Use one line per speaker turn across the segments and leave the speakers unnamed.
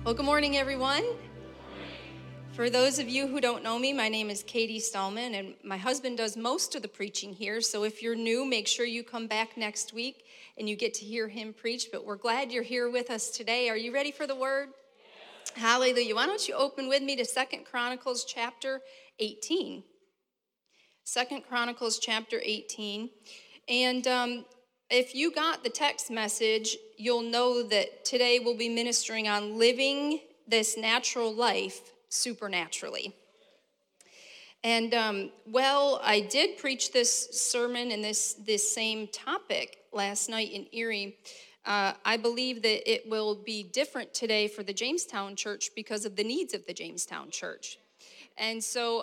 Well, good morning, everyone. For those of you who don't know me, my name is Katie Stallman, and my husband does most of the preaching here. So if you're new, make sure you come back next week and you get to hear him preach. But we're glad you're here with us today. Are you ready for the word? Yes. Hallelujah. Why don't you open with me to 2 Chronicles chapter 18. 2 Chronicles chapter 18. And if you got the text message, you'll know that today we'll be ministering on living this natural life supernaturally. And I did preach this sermon and this same topic last night in Erie. I believe that it will be different today for the Jamestown Church because of the needs of the Jamestown Church. And so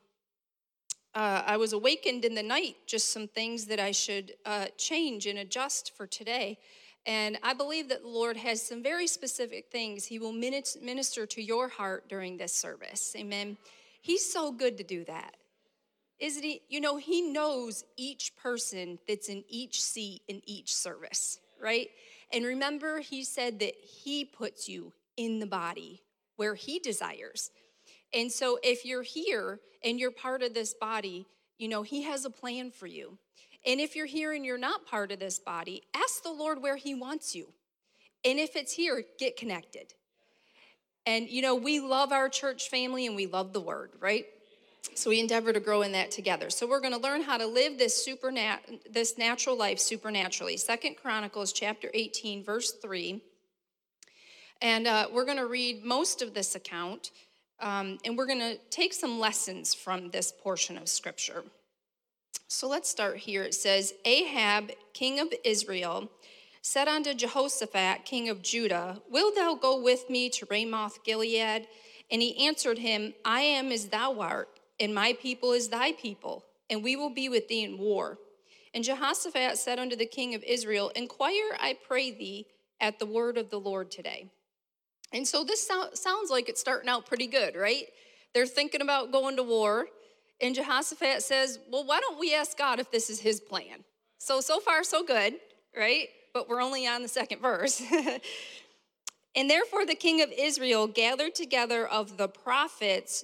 I was awakened in the night, just some things that I should change and adjust for today. And I believe that the Lord has some very specific things He will minister to your heart during this service. Amen. He's so good to do that. Isn't He? You know, He knows each person that's in each seat in each service, right? And remember, He said that He puts you in the body where He desires. And so if you're here and you're part of this body, you know, He has a plan for you. And if you're here and you're not part of this body, ask the Lord where He wants you. And if it's here, get connected. And, you know, we love our church family and we love the Word, right? So we endeavor to grow in that together. So we're going to learn how to live this natural life supernaturally. 2 Chronicles chapter 18, verse 3. And we're going to read most of this account. And we're going to take some lessons from this portion of Scripture. So let's start here. It says, Ahab, king of Israel, said unto Jehoshaphat, king of Judah, Wilt thou go with me to Ramoth Gilead? And he answered him, I am as thou art, and my people is thy people, and we will be with thee in war. And Jehoshaphat said unto the king of Israel, Inquire, I pray thee, at the word of the Lord today. And so this sounds like it's starting out pretty good, right? They're thinking about going to war. And Jehoshaphat says, well, why don't we ask God if this is His plan? So far, so good, right? But we're only on the second verse. And therefore the king of Israel gathered together of the prophets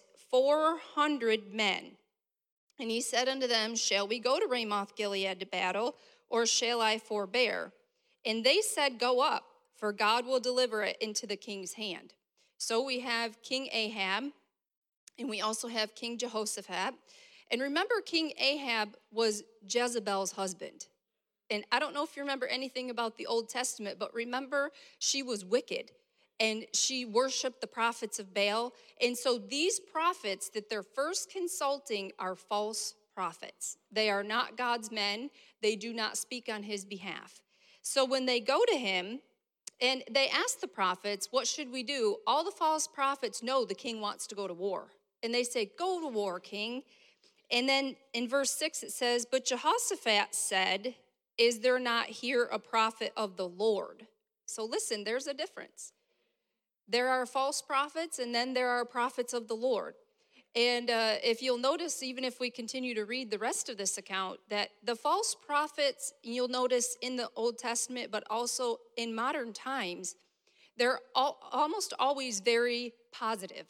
400 men. And he said unto them, Shall we go to Ramoth Gilead to battle, or shall I forbear? And they said, Go up, for God will deliver it into the king's hand. So we have King Ahab, and we also have King Jehoshaphat. And remember, King Ahab was Jezebel's husband. And I don't know if you remember anything about the Old Testament, but remember, she was wicked, and she worshiped the prophets of Baal. And so these prophets that they're first consulting are false prophets. They are not God's men. They do not speak on His behalf. So when they go to him, and they ask the prophets, what should we do? All the false prophets know the king wants to go to war. And they say, go to war, king. And then in verse 6 it says, But Jehoshaphat said, Is there not here a prophet of the Lord? So listen, there's a difference. There are false prophets, and then there are prophets of the Lord. And if you'll notice, even if we continue to read the rest of this account, that the false prophets, you'll notice in the Old Testament, but also in modern times, they're almost always very positive.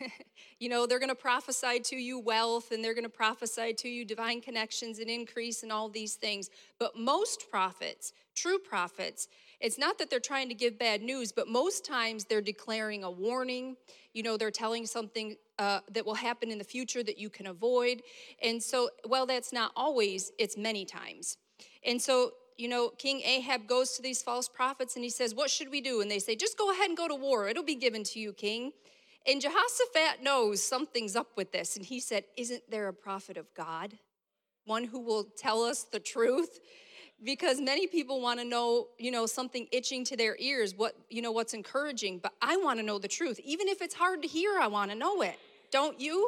You know, they're going to prophesy to you wealth, and they're going to prophesy to you divine connections and increase and all these things. But most prophets, true prophets, it's not that they're trying to give bad news, but most times they're declaring a warning. You know, they're telling something that will happen in the future that you can avoid. And so, well, that's not always, it's many times. And so, you know, King Ahab goes to these false prophets and he says, what should we do? And they say, just go ahead and go to war. It'll be given to you, king. And Jehoshaphat knows something's up with this. And he said, isn't there a prophet of God? One who will tell us the truth? Because many people want to know, you know, something itching to their ears, what's encouraging. But I want to know the truth. Even if it's hard to hear, I want to know it. Don't you?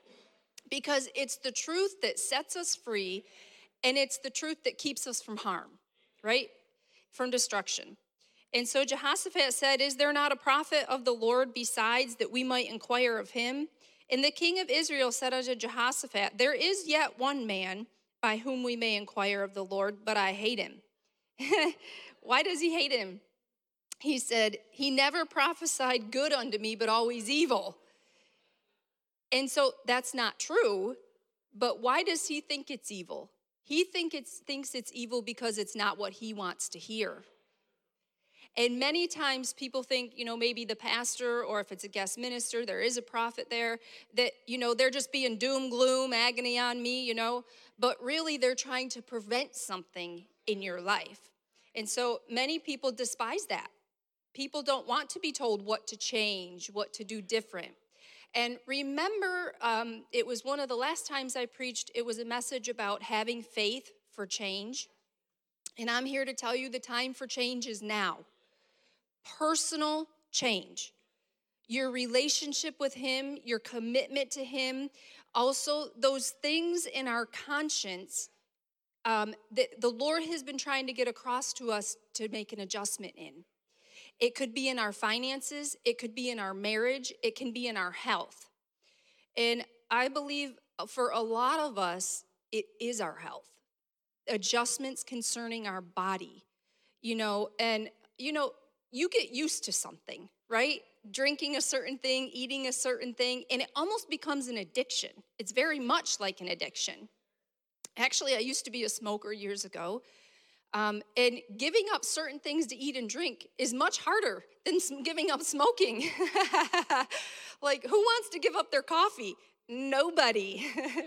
Because it's the truth that sets us free, and it's the truth that keeps us from harm, right? From destruction. And so Jehoshaphat said, Is there not a prophet of the Lord besides, that we might inquire of him? And the king of Israel said unto Jehoshaphat, There is yet one man by whom we may inquire of the Lord, but I hate him. Why does he hate him? He said, he never prophesied good unto me, but always evil. And so that's not true, but why does he think it's evil? He thinks it's evil because it's not what he wants to hear. And many times people think, maybe the pastor, or if it's a guest minister, there is a prophet there, that, they're just being doom, gloom, agony on me, but really they're trying to prevent something in your life. And so many people despise that. People don't want to be told what to change, what to do different. And remember, it was one of the last times I preached, it was a message about having faith for change. And I'm here to tell you the time for change is now. Personal change. Your relationship with him, your commitment to him, also those things in our conscience that the Lord has been trying to get across to us to make an adjustment in. It could be in our finances, it could be in our marriage, it can be in our health. And I believe for a lot of us, it is our health. Adjustments concerning our body, and you get used to something, right? Drinking a certain thing, eating a certain thing, and it almost becomes an addiction. It's very much like an addiction. Actually, I used to be a smoker years ago. And giving up certain things to eat and drink is much harder than giving up smoking. Like, who wants to give up their coffee? Nobody.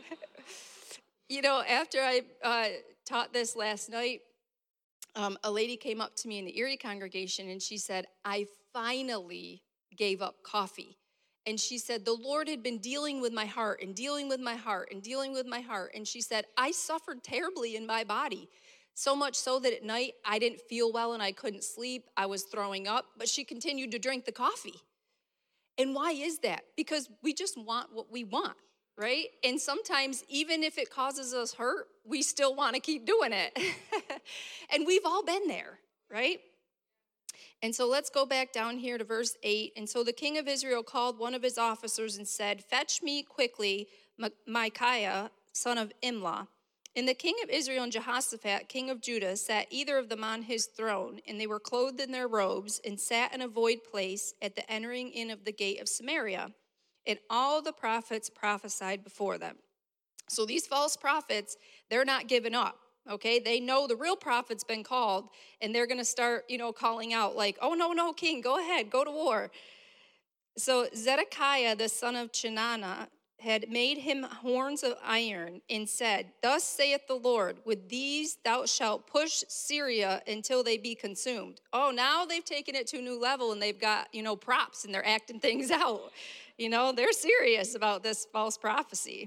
After I taught this last night, a lady came up to me in the Erie congregation, and she said, I finally gave up coffee. And she said, the Lord had been dealing with my heart and dealing with my heart and dealing with my heart. And she said, I suffered terribly in my body. So much so that at night I didn't feel well and I couldn't sleep. I was throwing up, but she continued to drink the coffee. And why is that? Because we just want what we want, right? And sometimes even if it causes us hurt, we still want to keep doing it. And we've all been there, right? And so let's go back down here to verse 8. And so the king of Israel called one of his officers and said, fetch me quickly Micaiah, son of Imlah. And the king of Israel and Jehoshaphat, king of Judah, sat either of them on his throne, and they were clothed in their robes, and sat in a void place at the entering in of the gate of Samaria. And all the prophets prophesied before them. So these false prophets, they're not giving up, okay? They know the real prophet's been called, and they're going to start, calling out like, oh, no, king, go ahead, go to war. So Zedekiah, the son of Chenaanah, had made him horns of iron and said, thus saith the Lord, with these thou shalt push Syria until they be consumed. Oh, now they've taken it to a new level and they've got, props and they're acting things out. They're serious about this false prophecy.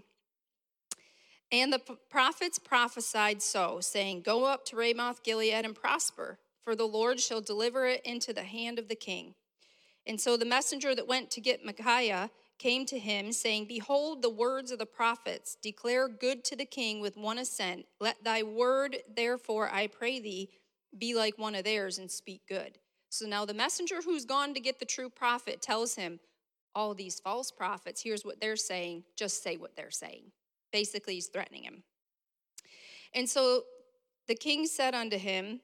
And the prophets prophesied so, saying, go up to Ramoth Gilead and prosper, for the Lord shall deliver it into the hand of the king. And so the messenger that went to get Micaiah came to him, saying, behold, the words of the prophets declare good to the king with one assent. Let thy word, therefore, I pray thee, be like one of theirs and speak good. So now the messenger who's gone to get the true prophet tells him, all these false prophets, here's what they're saying, just say what they're saying. Basically, he's threatening him. And so the king said unto him,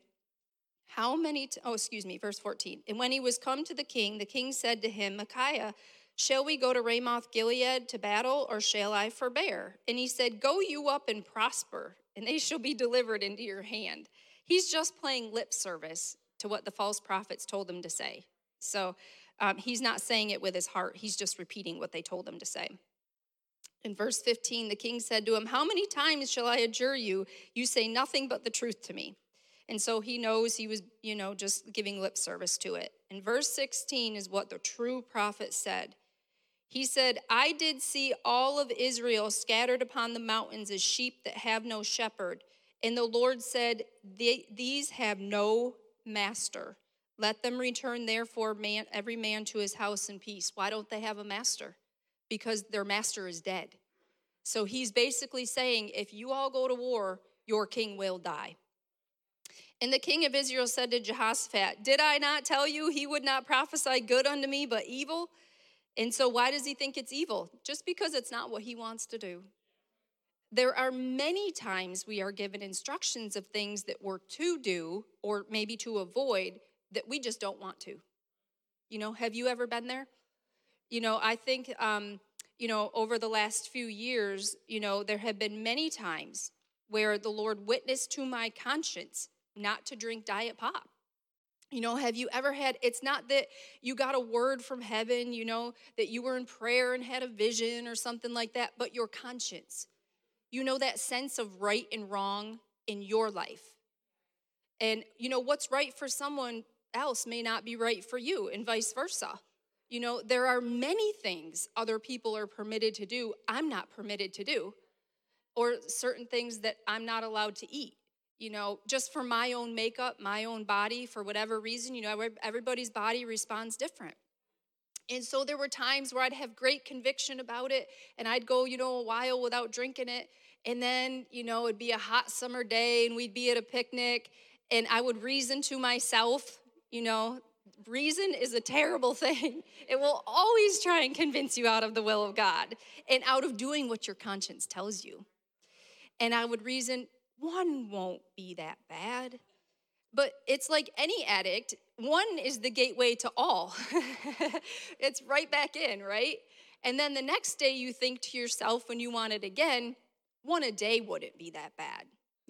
verse 14. And when he was come to the king said to him, Micaiah, shall we go to Ramoth Gilead to battle, or shall I forbear? And he said, go you up and prosper, and they shall be delivered into your hand. He's just playing lip service to what the false prophets told him to say. So he's not saying it with his heart. He's just repeating what they told him to say. In verse 15, the king said to him, how many times shall I adjure you? You say nothing but the truth to me. And so he knows he was, just giving lip service to it. And verse 16 is what the true prophet said. He said, I did see all of Israel scattered upon the mountains as sheep that have no shepherd. And the Lord said, these have no master. Let them return, therefore, every man to his house in peace. Why don't they have a master? Because their master is dead. So he's basically saying, if you all go to war, your king will die. And the king of Israel said to Jehoshaphat, did I not tell you he would not prophesy good unto me, but evil? And so why does he think it's evil? Just because it's not what he wants to do. There are many times we are given instructions of things that we're to do or maybe to avoid that we just don't want to. Have you ever been there? I think, over the last few years, there have been many times where the Lord witnessed to my conscience not to drink diet pop. Have you ever had, it's not that you got a word from heaven, that you were in prayer and had a vision or something like that, but your conscience, that sense of right and wrong in your life. And, what's right for someone else may not be right for you, and vice versa. There are many things other people are permitted to do, I'm not permitted to do, or certain things that I'm not allowed to eat. Just for my own makeup, my own body, for whatever reason, everybody's body responds different. And so there were times where I'd have great conviction about it, and I'd go, a while without drinking it. And then, it'd be a hot summer day, and we'd be at a picnic, and I would reason to myself, reason is a terrible thing. It will always try and convince you out of the will of God and out of doing what your conscience tells you. And I would reason, one won't be that bad. But it's like any addict, one is the gateway to all. It's right back in, right? And then the next day you think to yourself when you want it again, one a day wouldn't be that bad,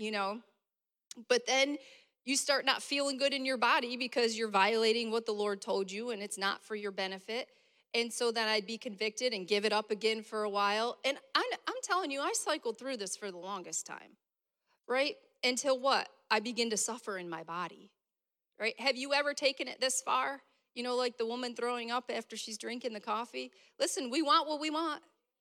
But then you start not feeling good in your body because you're violating what the Lord told you and it's not for your benefit. And so then I'd be convicted and give it up again for a while. And I'm telling you, I cycled through this for the longest time, right? Until what? I begin to suffer in my body, right? Have you ever taken it this far? Like the woman throwing up after she's drinking the coffee. Listen, we want what we want,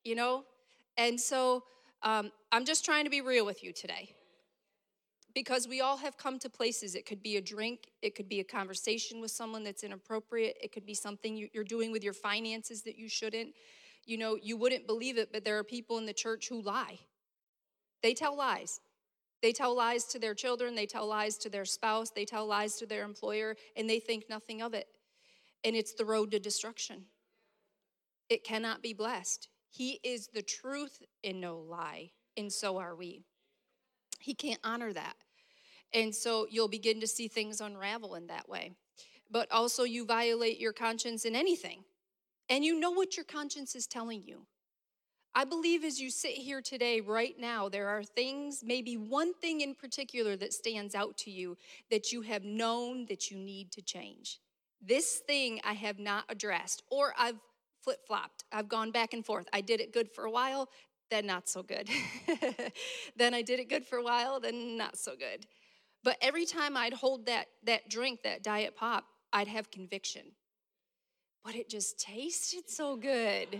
And so I'm just trying to be real with you today. Because we all have come to places. It could be a drink. It could be a conversation with someone that's inappropriate. It could be something you're doing with your finances that you shouldn't. You wouldn't believe it, but there are people in the church who lie. They tell lies. They tell lies to their children. They tell lies to their spouse. They tell lies to their employer, and they think nothing of it. And it's the road to destruction. It cannot be blessed. He is the truth and no lie, and so are we. He can't honor that. And so you'll begin to see things unravel in that way. But also you violate your conscience in anything. And you know what your conscience is telling you. I believe as you sit here today, right now, there are things, maybe one thing in particular that stands out to you that you have known that you need to change. This thing I have not addressed, or I've flip-flopped. I've gone back and forth. I did it good for a while, then not so good. Then I did it good for a while, then not so good. But every time I'd hold that drink, that diet pop, I'd have conviction. But it just tasted so good.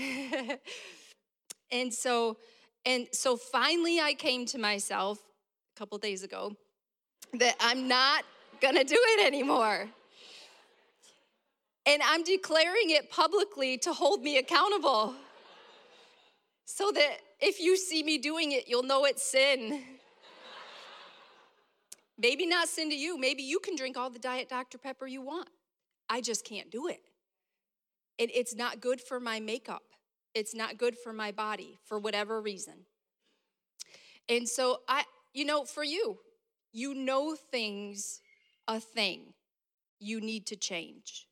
And so finally I came to myself a couple days ago that I'm not gonna do it anymore. And I'm declaring it publicly to hold me accountable. So that if you see me doing it, you'll know it's sin. Maybe not sin to you. Maybe you can drink all the Diet Dr. Pepper you want. I just can't do it. And it's not good for my makeup. It's not good for my body for whatever reason. And so for you, things, a thing you need to change.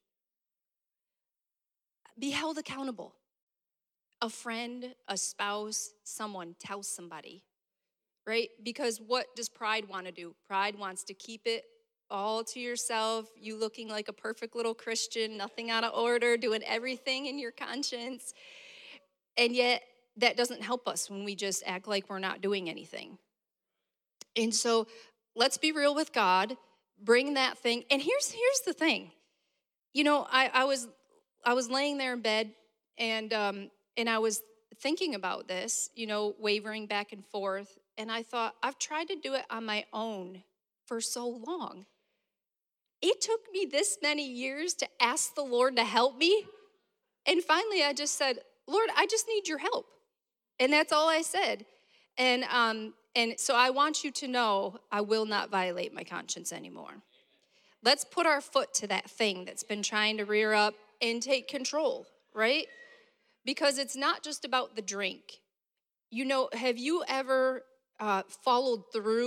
Be held accountable. A friend, a spouse, someone, tell somebody, right? Because what does pride want to do? Pride wants to keep it all to yourself, you looking like a perfect little Christian, nothing out of order, doing everything in your conscience. And yet, that doesn't help us when we just act like we're not doing anything. And so, let's be real with God, bring that thing. And here's the thing. I was laying there in bed, and I was thinking about this, wavering back and forth. And I thought, I've tried to do it on my own for so long. It took me this many years to ask the Lord to help me. And finally, I just said, Lord, I just need your help. And that's all I said. And so I want you to know I will not violate my conscience anymore. Let's put our foot to that thing that's been trying to rear up and take control, right? Because it's not just about the drink. Have you ever followed through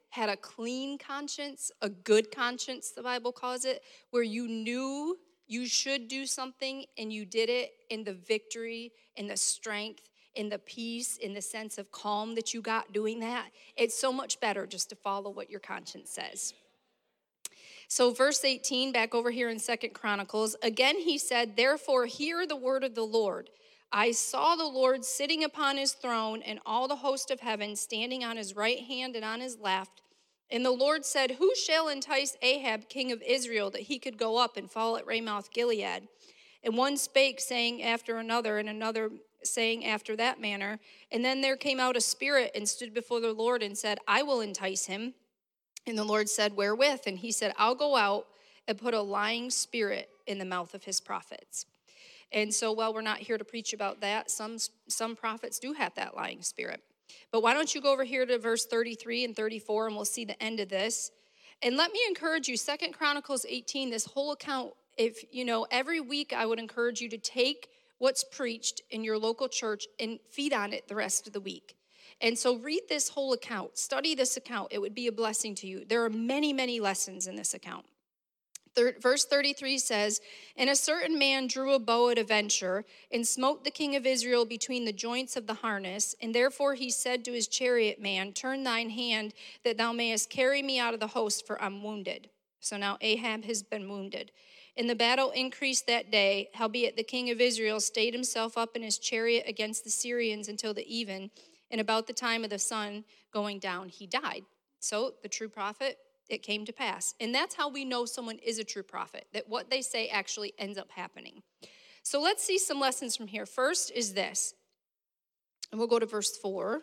had a clean conscience, a good conscience, the Bible calls it, where you knew you should do something and you did it in the victory, in the strength, in the peace, in the sense of calm that you got doing that. It's so much better just to follow what your conscience says. So verse 18, back over here in 2 Chronicles, again he said, therefore hear the word of the Lord. I saw the Lord sitting upon his throne and all the host of heaven standing on his right hand and on his left. And the Lord said, who shall entice Ahab, king of Israel, that he could go up and fall at Ramoth Gilead? And one spake, saying after another, and another saying after that manner. And then there came out a spirit and stood before the Lord and said, I will entice him. And the Lord said, wherewith? And he said, I'll go out and put a lying spirit in the mouth of his prophets. And so while we're not here to preach about that, some prophets do have that lying spirit. But why don't you go over here to verse 33 and 34, and we'll see the end of this. And let me encourage you, 2 Chronicles 18, this whole account, if, every week I would encourage you to take what's preached in your local church and feed on it the rest of the week. And so read this whole account, study this account. It would be a blessing to you. There are many, many lessons in this account. Verse 33 says, and a certain man drew a bow at a venture and smote the king of Israel between the joints of the harness. And therefore he said to his chariot man, turn thine hand that thou mayest carry me out of the host, for I'm wounded. So now Ahab has been wounded. And the battle increased that day, howbeit the king of Israel stayed himself up in his chariot against the Syrians until the even. And about the time of the sun going down, he died. So the true prophet, it came to pass. And that's how we know someone is a true prophet, that what they say actually ends up happening. So let's see some lessons from here. First is this, and we'll go to verse 4.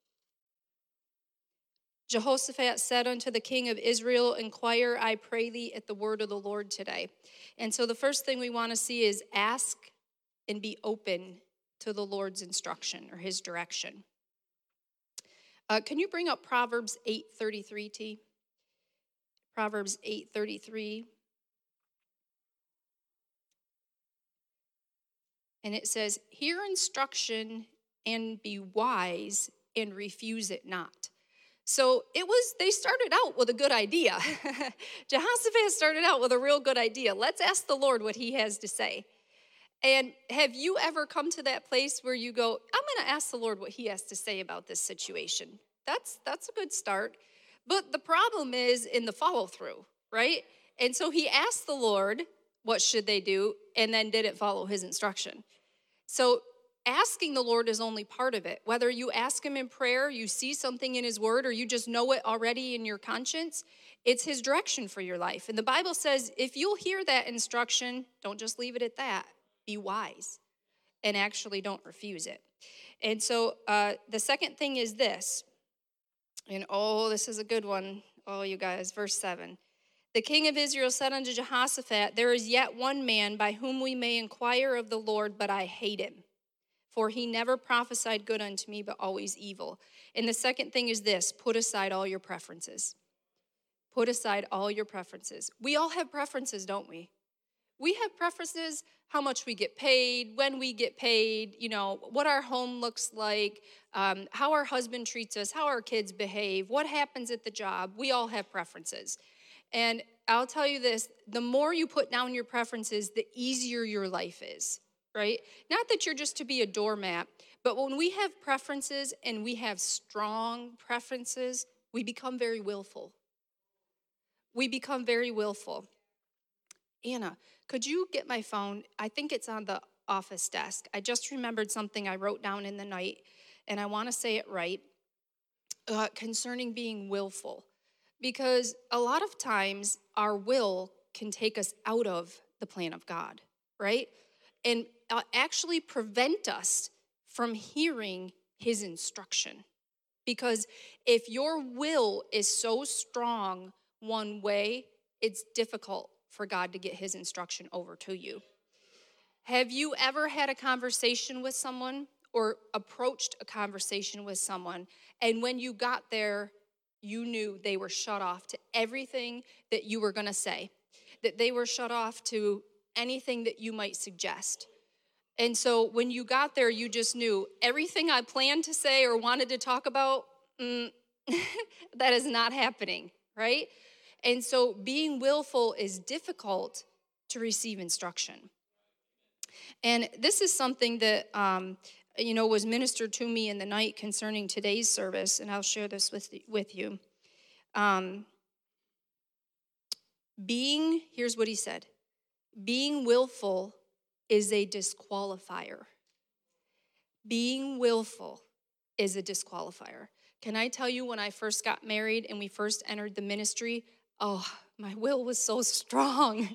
Jehoshaphat said unto the king of Israel, inquire, I pray thee, at the word of the Lord today. And so the first thing we want to see is ask and be open to the Lord's instruction or his direction. Can you bring up Proverbs 8:33, T? Proverbs 8:33. And it says, hear instruction and be wise and refuse it not. So they started out with a good idea. Jehoshaphat started out with a real good idea. Let's ask the Lord what he has to say. And have you ever come to that place where you go, I'm going to ask the Lord what he has to say about this situation? That's a good start. But the problem is in the follow through, right? And so he asked the Lord, what should they do? And then didn't follow his instruction. So asking the Lord is only part of it. Whether you ask him in prayer, you see something in his word, or you just know it already in your conscience, it's his direction for your life. And the Bible says, if you'll hear that instruction, don't just leave it at that. Be wise and actually don't refuse it. And so the second thing is this. And this is a good one. Oh, you guys, verse 7. The king of Israel said unto Jehoshaphat, there is yet one man by whom we may inquire of the Lord, but I hate him. For he never prophesied good unto me, but always evil. And the second thing is this, put aside all your preferences. Put aside all your preferences. We all have preferences, don't we? We have preferences, how much we get paid, when we get paid, what our home looks like, how our husband treats us, how our kids behave, what happens at the job. We all have preferences. And I'll tell you this, the more you put down your preferences, the easier your life is, right? Not that you're just to be a doormat, but when we have preferences and we have strong preferences, we become very willful. We become very willful. Anna, could you get my phone? I think it's on the office desk. I just remembered something I wrote down in the night, and I want to say it right, concerning being willful. Because a lot of times our will can take us out of the plan of God, right? And actually prevent us from hearing his instruction. Because if your will is so strong one way, it's difficult for God to get his instruction over to you. Have you ever had a conversation with someone or approached a conversation with someone, and when you got there, you knew they were shut off to everything that you were going to say, that they were shut off to anything that you might suggest? And so when you got there, you just knew everything I planned to say or wanted to talk about, That is not happening, right? And so being willful is difficult to receive instruction. And this is something that, was ministered to me in the night concerning today's service, and I'll share this with you. Here's what he said, being willful is a disqualifier. Being willful is a disqualifier. Can I tell you, when I first got married and we first entered the ministry, oh, my will was so strong.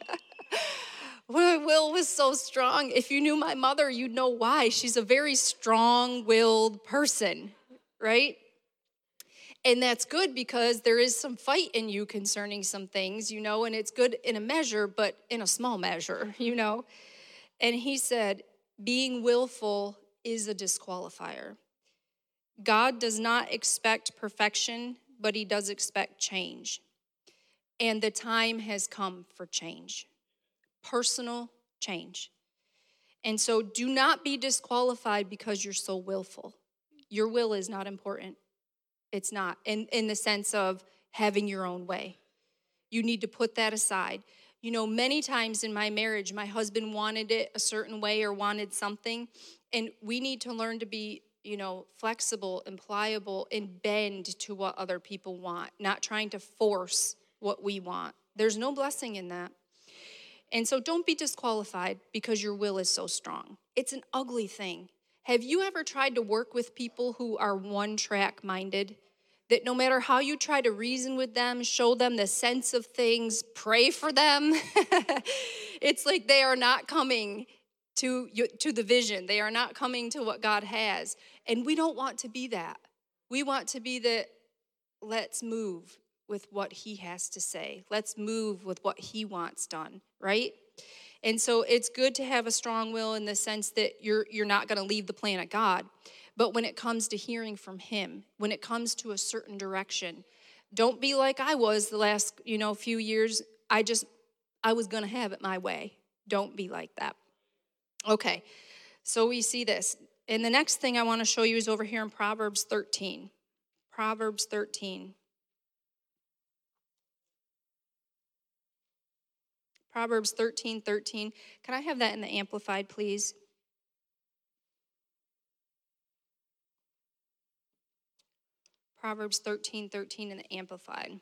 My will was so strong. If you knew my mother, you'd know why. She's a very strong-willed person, right? And that's good because there is some fight in you concerning some things, and it's good in a measure, but in a small measure, And he said, being willful is a disqualifier. God does not expect perfection, but he does expect change. And the time has come for change, personal change. And so do not be disqualified because you're so willful. Your will is not important. It's not, in the sense of having your own way. You need to put that aside. Many times in my marriage, my husband wanted it a certain way or wanted something, and we need to learn to be, flexible and pliable and bend to what other people want, not trying to force what we want. There's no blessing in that. And so don't be disqualified because your will is so strong. It's an ugly thing. Have you ever tried to work with people who are one-track minded? That no matter how you try to reason with them, show them the sense of things, pray for them, it's like they are not coming to the vision. They are not coming to what God has. And we don't want to be that. We want to be the, let's move with what he has to say. Let's move with what he wants done, right? And so it's good to have a strong will in the sense that you're not going to leave the plan of God. But when it comes to hearing from him, when it comes to a certain direction, don't be like I was the last, few years. I was going to have it my way. Don't be like that. Okay, so we see this. And the next thing I want to show you is over here in Proverbs 13. Proverbs 13. Proverbs 13:13. Can I have that in the Amplified, please? Proverbs 13:13 in the Amplified.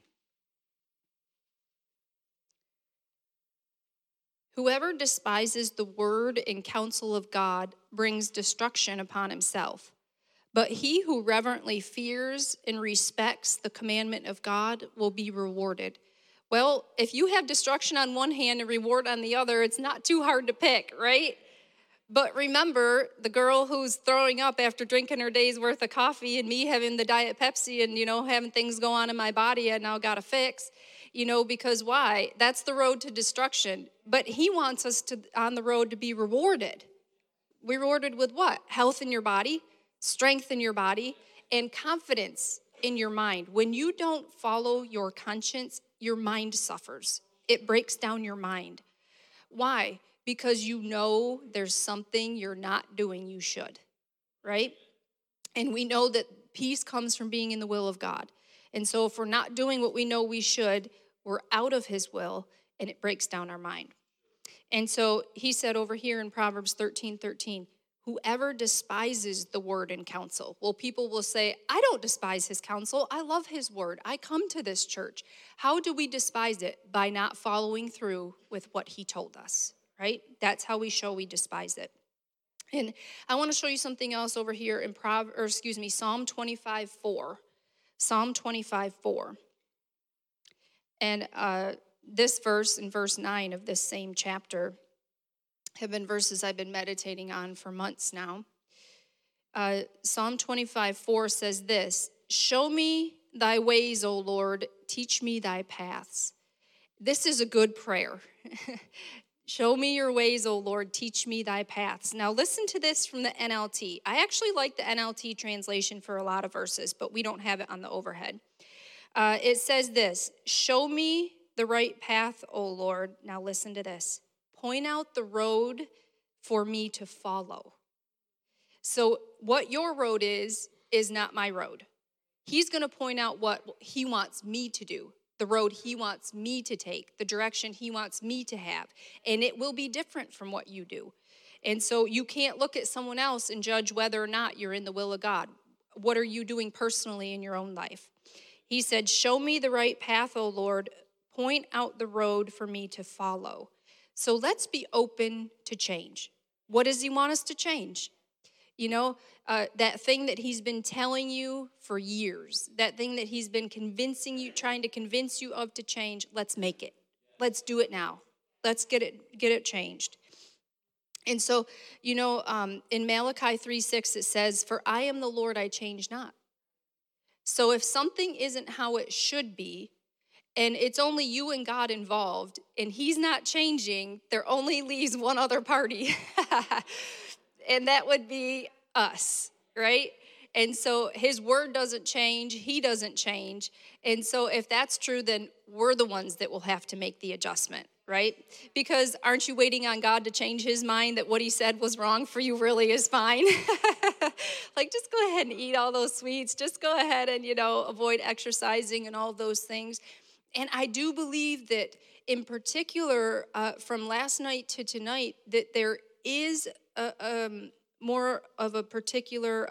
Whoever despises the word and counsel of God brings destruction upon himself. But he who reverently fears and respects the commandment of God will be rewarded. Well, if you have destruction on one hand and reward on the other, it's not too hard to pick, right? But remember, the girl who's throwing up after drinking her day's worth of coffee and me having the Diet Pepsi and, having things go on in my body I now got to fix, because why? That's the road to destruction. But he wants us on the road to be rewarded. Rewarded with what? Health in your body, strength in your body, and confidence in your mind. When you don't follow your conscience, your mind suffers. It breaks down your mind. Why? Because there's something you're not doing you should, right? And we know that peace comes from being in the will of God. And so if we're not doing what we know we should, we're out of his will, and it breaks down our mind. And so he said over here in Proverbs 13:13, whoever despises the word and counsel. Well, people will say, I don't despise his counsel. I love his word. I come to this church. How do we despise it? By not following through with what he told us, right? That's how we show we despise it. And I want to show you something else over here in Psalm 25:4. Psalm 25:4. And this verse and verse 9 of this same chapter have been verses I've been meditating on for months now. Psalm 25:4 says this, show me thy ways, O Lord, teach me thy paths. This is a good prayer. Show me your ways, O Lord, teach me thy paths. Now listen to this from the NLT. I actually like the NLT translation for a lot of verses, but we don't have it on the overhead. It says this, show me the right path, O Lord. Now listen to this. Point out the road for me to follow. So what your road is not my road. He's going to point out what he wants me to do, the road he wants me to take, the direction he wants me to have. And it will be different from what you do. And so you can't look at someone else and judge whether or not you're in the will of God. What are you doing personally in your own life? He said, show me the right path, O Lord. Point out the road for me to follow. So let's be open to change. What does he want us to change? You know, that thing that he's been telling you for years, that thing that he's been convincing you, trying to convince you of to change, let's make it. Let's do it now. Let's get it changed. And so, you know, in Malachi 3:6, it says, for I am the Lord, I change not. So if something isn't how it should be, and it's only you and God involved, and he's not changing, there only leaves one other party. And that would be us, right? And so his word doesn't change, he doesn't change. And so if that's true, then we're the ones that will have to make the adjustment, right? Because aren't you waiting on God to change his mind that what he said was wrong for you really is fine? Like, just go ahead and eat all those sweets. Just go ahead and, you know, avoid exercising and all those things. And I do believe that in particular, from last night to tonight, that there is more of a particular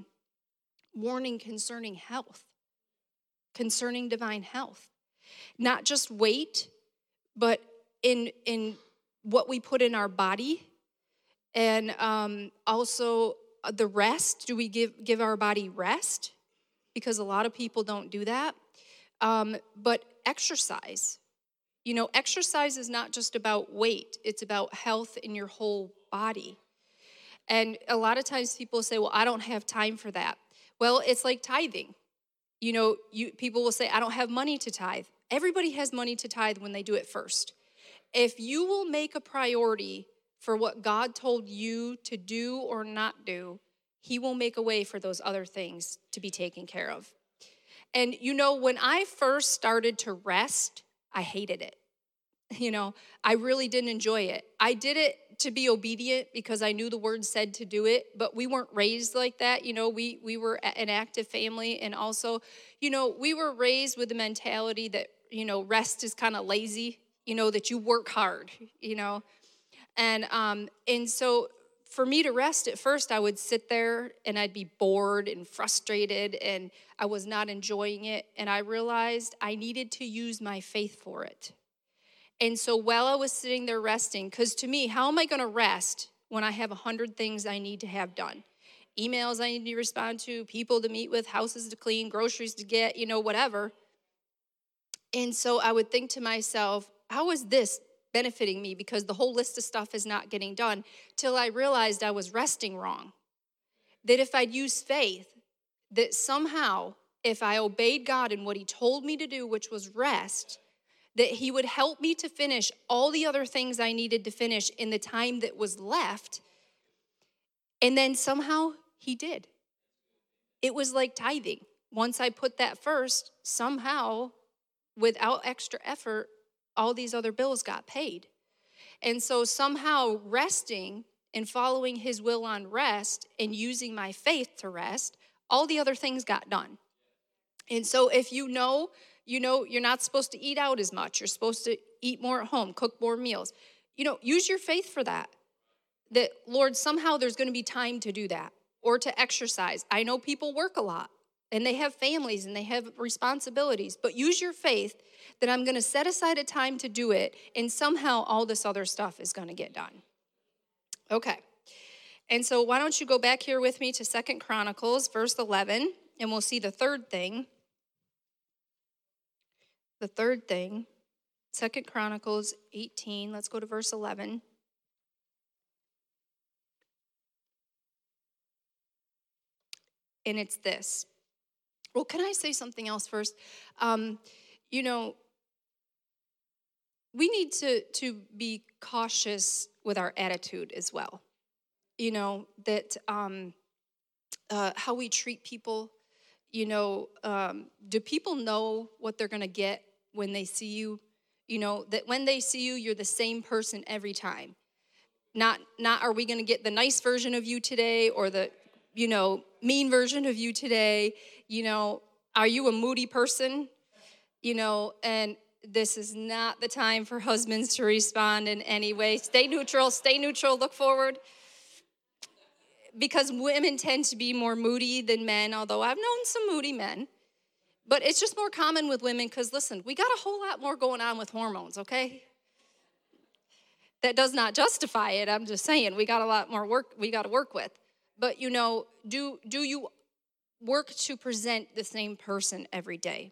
warning concerning health, concerning divine health. Not just weight, but in what we put in our body, and also the rest. Do we give our body rest? Because a lot of people don't do that. But exercise. You know, exercise is not just about weight. It's about health in your whole body. And a lot of times people say, well, I don't have time for that. Well, it's like tithing. You know, people will say, I don't have money to tithe. Everybody has money to tithe when they do it first. If you will make a priority for what God told you to do or not do, he will make a way for those other things to be taken care of. And, you know, when I first started to rest, I hated it. You know, I really didn't enjoy it. I did it to be obedient because I knew the word said to do it, but we weren't raised like that. You know, we were an active family, and also, you know, we were raised with the mentality that, you know, rest is kind of lazy, you know, that you work hard, you know. And so for me to rest at first, I would sit there and I'd be bored and frustrated, and I was not enjoying it. And I realized I needed to use my faith for it. And so while I was sitting there resting, because to me, how am I going to rest when I have 100 things I need to have done? Emails I need to respond to, people to meet with, houses to clean, groceries to get, you know, whatever. And so I would think to myself, how is this benefiting me? Because the whole list of stuff is not getting done, till I realized I was resting wrong. That if I'd used faith, that somehow if I obeyed God in what he told me to do, which was rest, that he would help me to finish all the other things I needed to finish in the time that was left. And then somehow he did. It was like tithing. Once I put that first, somehow, without extra effort, all these other bills got paid. And so somehow resting and following his will on rest and using my faith to rest, all the other things got done. And so if you know you're not supposed to eat out as much. You're supposed to eat more at home, cook more meals. You know, use your faith for that. That, Lord, somehow there's going to be time to do that, or to exercise. I know people work a lot, and they have families, and they have responsibilities, but use your faith that I'm going to set aside a time to do it, and somehow all this other stuff is going to get done. Okay. And so why don't you go back here with me to 2 Chronicles, verse 11, and we'll see the third thing. The third thing, 2 Chronicles 18, let's go to verse 11. And it's this. Well, can I say something else first? You know, we need to be cautious with our attitude as well. You know, that how we treat people. You know, do people know what they're going to get when they see you? You know, that when they see you, you're the same person every time. Not are we going to get the nice version of you today, or the, you know, mean version of you today? You know, Are you a moody person? And this is not the time for husbands to respond in any way. Stay neutral, look forward. Because women tend to be more moody than men, although I've known some moody men. But it's just more common with women because, listen, we got a whole lot more going on with hormones, okay? That does not justify it. I'm just saying we got a lot more work we got to work with. But, do you work to present the same person every day?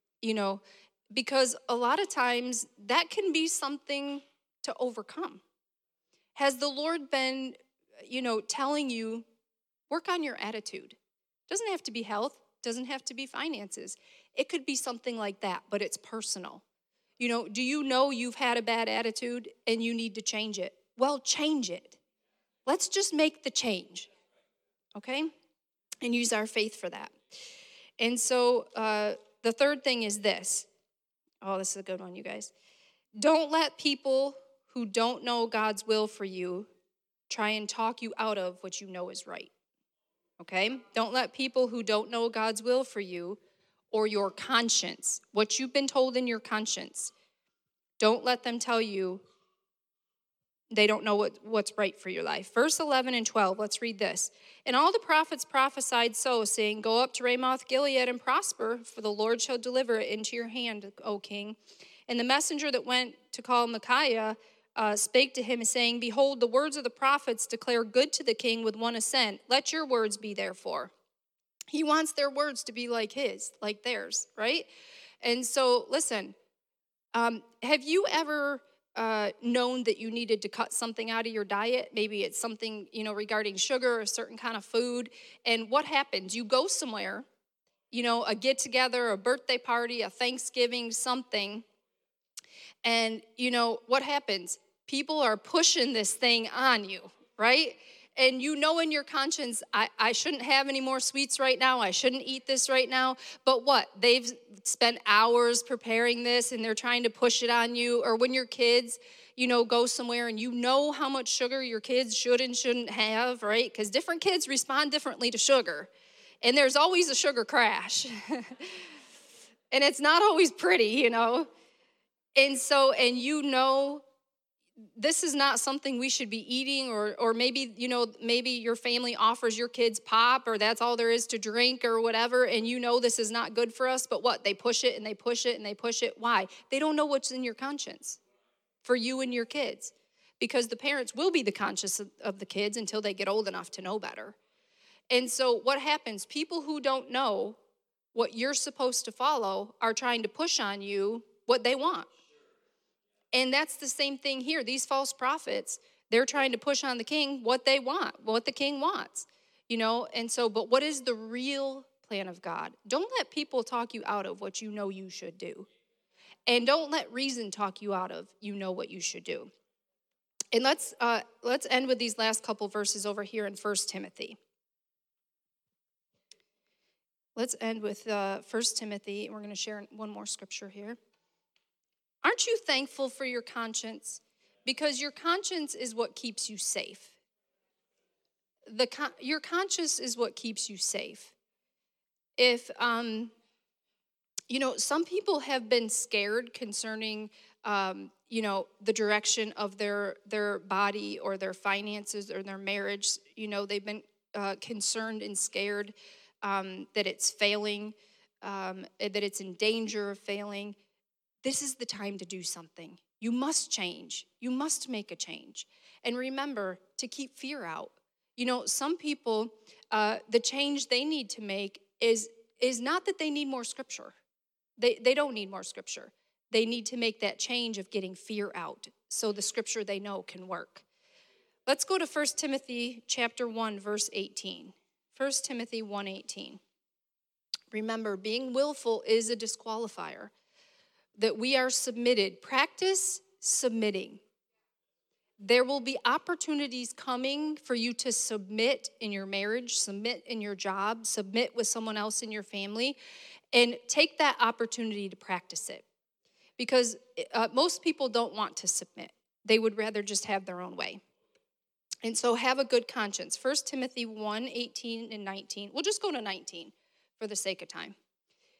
Because a lot of times that can be something to overcome. Has the Lord been, telling you, work on your attitude? Doesn't have to be health, doesn't have to be finances. It could be something like that, but it's personal. Do you know you've had a bad attitude and you need to change it? Well, change it. Let's just make the change, okay? And use our faith for that. And so the third thing is this. Oh, this is a good one, you guys. Don't let people who don't know God's will for you try and talk you out of what you know is right, okay? Don't let people who don't know God's will for you or your conscience, what you've been told in your conscience, don't let them tell you they don't know what's right for your life. Verse 11 and 12, let's read this. And all the prophets prophesied so, saying, go up to Ramoth Gilead and prosper, for the Lord shall deliver it into your hand, O king. And the messenger that went to call Micaiah spake to him, saying, behold, the words of the prophets declare good to the king with one assent. Let your words be therefore. He wants their words to be like his, like theirs, right? And so, listen, have you ever known that you needed to cut something out of your diet? Maybe it's something, regarding sugar or a certain kind of food. And what happens? You go somewhere, a get-together, a birthday party, a Thanksgiving, something. And, what happens? People are pushing this thing on you, right? And in your conscience, I shouldn't have any more sweets right now. I shouldn't eat this right now. But what? They've spent hours preparing this and they're trying to push it on you. Or when your kids, go somewhere and how much sugar your kids should and shouldn't have, right? Because different kids respond differently to sugar. And there's always a sugar crash. And it's not always pretty, And so, this is not something we should be eating, or maybe, maybe your family offers your kids pop, or that's all there is to drink or whatever, and this is not good for us, but what? They push it and they push it and they push it. Why? They don't know what's in your conscience for you and your kids, because the parents will be the conscience of the kids until they get old enough to know better. And so what happens? People who don't know what you're supposed to follow are trying to push on you what they want. And that's the same thing here. These false prophets, they're trying to push on the king what they want, what the king wants, And so, but what is the real plan of God? Don't let people talk you out of what you should do. And don't let reason talk you out of what you should do. And let's end with these last couple verses over here in 1 Timothy. Let's end with 1 Timothy. We're going to share one more scripture here. Aren't you thankful for your conscience? Because your conscience is what keeps you safe. Your conscience is what keeps you safe. If, some people have been scared concerning, the direction of their body or their finances or their marriage. They've been concerned and scared that it's failing, that it's in danger of failing. This is the time to do something. You must change. You must make a change. And remember to keep fear out. Some people, the change they need to make is not that they need more scripture. They don't need more scripture. They need to make that change of getting fear out so the scripture they know can work. Let's go to 1 Timothy chapter 1, verse 18. 1 Timothy 1:18. Remember, being willful is a disqualifier. That we are submitted. Practice submitting. There will be opportunities coming for you to submit in your marriage, submit in your job, submit with someone else in your family, and take that opportunity to practice it. Because most people don't want to submit. They would rather just have their own way. And so have a good conscience. 1 Timothy 1:18 and 19. We'll just go to 19 for the sake of time.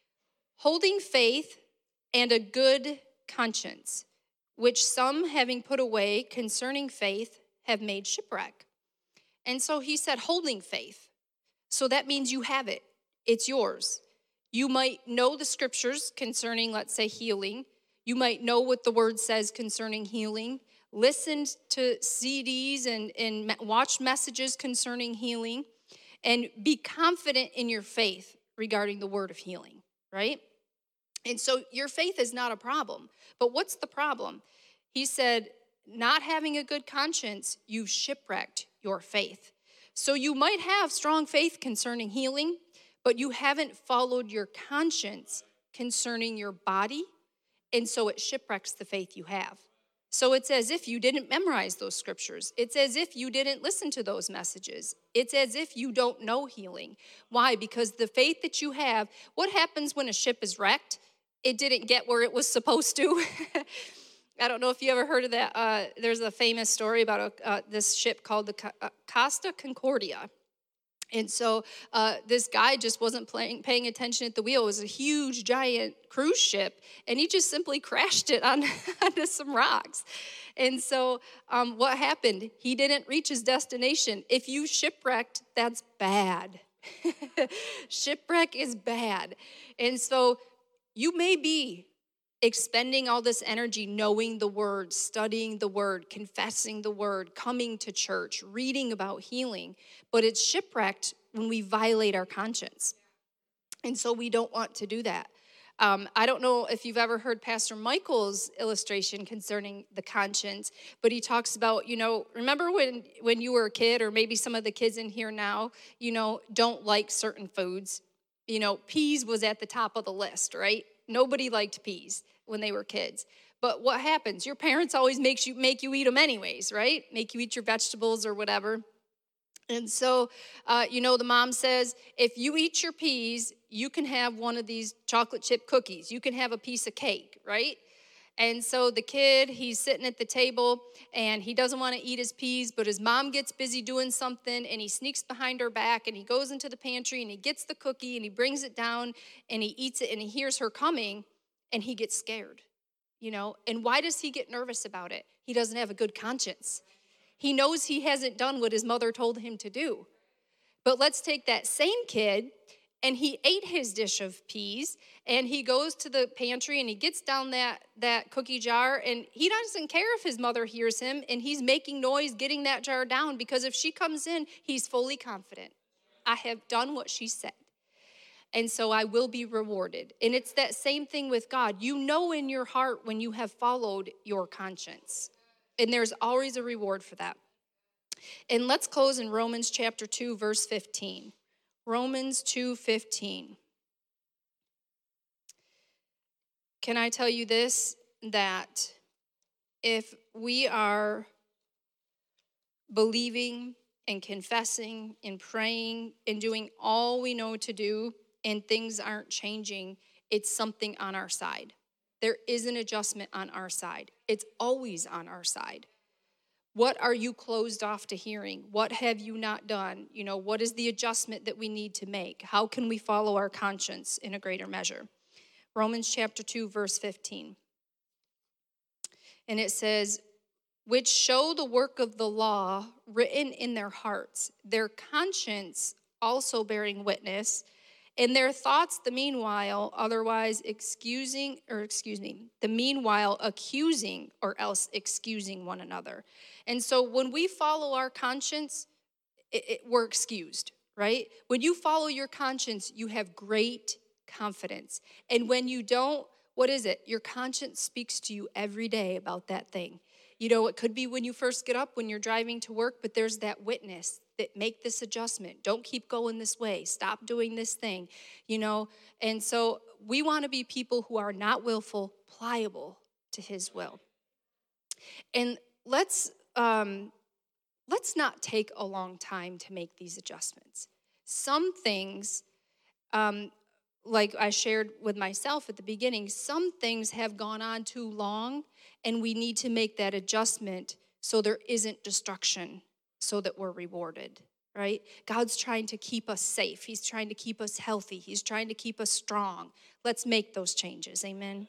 holding faith and a good conscience, which some, having put away concerning faith, have made shipwreck. And so he said, holding faith. So that means you have it. It's yours. You might know the scriptures concerning, let's say, healing. You might know what the word says concerning healing. Listen to CDs and watch messages concerning healing. And be confident in your faith regarding the word of healing, right? And so your faith is not a problem. But what's the problem? He said, not having a good conscience, you've shipwrecked your faith. So you might have strong faith concerning healing, but you haven't followed your conscience concerning your body, and so it shipwrecks the faith you have. So it's as if you didn't memorize those scriptures. It's as if you didn't listen to those messages. It's as if you don't know healing. Why? Because the faith that you have, what happens when a ship is wrecked? It didn't get where it was supposed to. I don't know if you ever heard of that. There's a famous story about this ship called the Costa Concordia. And so this guy just wasn't paying attention at the wheel. It was a huge, giant cruise ship, and he just simply crashed it onto some rocks. And so what happened? He didn't reach his destination. If you shipwrecked, that's bad. Shipwreck is bad. And so you may be expending all this energy knowing the word, studying the word, confessing the word, coming to church, reading about healing, but it's shipwrecked when we violate our conscience. And so we don't want to do that. I don't know if you've ever heard Pastor Michael's illustration concerning the conscience, but he talks about, remember when you were a kid, or maybe some of the kids in here now, don't like certain foods. Peas was at the top of the list, right? Nobody liked peas when they were kids. But what happens? Your parents always make you eat them anyways, right? Make you eat your vegetables or whatever. And so, the mom says, if you eat your peas, you can have one of these chocolate chip cookies. You can have a piece of cake, right? And so the kid, he's sitting at the table, and he doesn't want to eat his peas, but his mom gets busy doing something, and he sneaks behind her back, and he goes into the pantry, and he gets the cookie, and he brings it down, and he eats it, and he hears her coming, and he gets scared, And why does he get nervous about it? He doesn't have a good conscience. He knows he hasn't done what his mother told him to do. But let's take that same kid, and he ate his dish of peas, and he goes to the pantry, and he gets down that cookie jar, and he doesn't care if his mother hears him, and he's making noise getting that jar down, because if she comes in, he's fully confident. I have done what she said, and so I will be rewarded. And it's that same thing with God. You know in your heart when you have followed your conscience, and there's always a reward for that. And let's close in Romans chapter 2, verse 15. Romans 2:15. Can I tell you this? That if we are believing and confessing and praying and doing all we know to do and things aren't changing, it's something on our side. There is an adjustment on our side. It's always on our side. What are you closed off to hearing? What have you not done? What is the adjustment that we need to make? How can we follow our conscience in a greater measure? Romans chapter 2, verse 15. And it says, which show the work of the law written in their hearts, their conscience also bearing witness, and their thoughts the meanwhile accusing or else excusing one another. And so when we follow our conscience, we're excused, right? When you follow your conscience, you have great confidence. And when you don't, what is it? Your conscience speaks to you every day about that thing. It could be when you first get up, when you're driving to work, but there's that witness that make this adjustment. Don't keep going this way. Stop doing this thing, And so we want to be people who are not willful, pliable to his will. And let's not take a long time to make these adjustments. Some things, like I shared with myself at the beginning, some things have gone on too long, and we need to make that adjustment so there isn't destruction, so that we're rewarded. right? God's trying to keep us safe. He's trying to keep us healthy. He's trying to keep us strong. Let's make those changes. Amen.